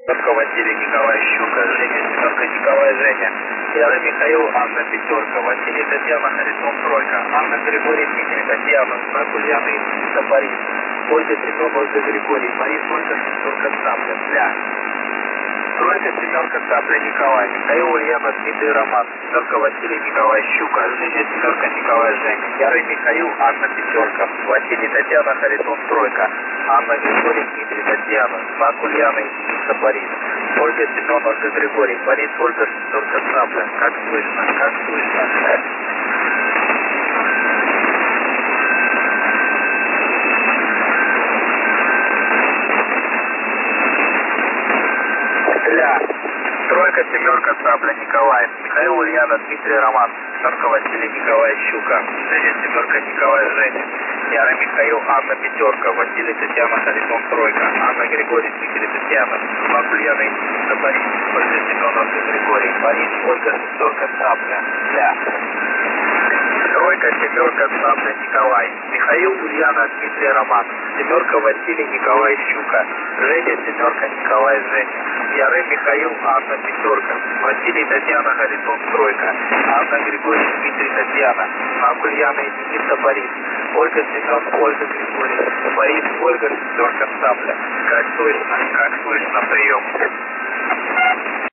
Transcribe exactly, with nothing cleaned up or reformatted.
Пятерка, Василий Николай Щука, Женя, семерка, Николай, Женя. Серый Михаил, Анна, пятерка, Василий, Татьяна, Харитон, тройка. Анна, Григорий, Дмитрий, Татьяна, знак Ульяна, Никита, Борис. Ольга, Семен, Ольга, Григорий, Борис, Ольга, шестерка, Сапля, Ля. Тройка, семерка, Сапля, Николай, Михаил, Ульяна, Дмитрий, Роман. Пятерка, Василий, Николай Щука, Женя, семерка, Николай, Женя. Ярый Михаил, Анна, пятерка, Василий, Татьяна, Харитон, тройка. Анна, Григорий, Дмитрий, Татьяна, знак Ульяна, Никита, Борис. Ольга, Семен, Ольга, Григорий, Борис, Ольга, шестерка, Сапля. Как слышно, как слышно. Ля. Тройка, семерка, Сапля, Николай. Михаил, Ульяна, Дмитрий, Роман. Шестерка, Василий, Николай, Щука. Женя, семерка, Николай, Женя. Ярый Михаил, Анна, пятерка. Василий, Татьяна, Харитон, тройка. Анна, Григорий, Дмитрий, Татьяна. Знак Ульяна, Никита, Борис. Ольга, Семен, Ольга, Григорий. Борис, Ольга, шестерка, Сапля. Ля. Тройка, семерка, Сапля, Николай. Михаил, Ульяна, Дмитрий, Роман. Семерка, Василий, Николай, Щука. Женя, семерка, Николай, Женя. Ярый Михаил, Анна, пятерка. Василий, Татьяна, Харитон, тройка. Анна, Григорий, Дмитрий, Татьяна. Знак Ульяна, Никита, Борис. Ольга, Семен, Ольга, Григорий. Борис, Ольга, шестерка, Сапля. Как слышно, как слышно, прием.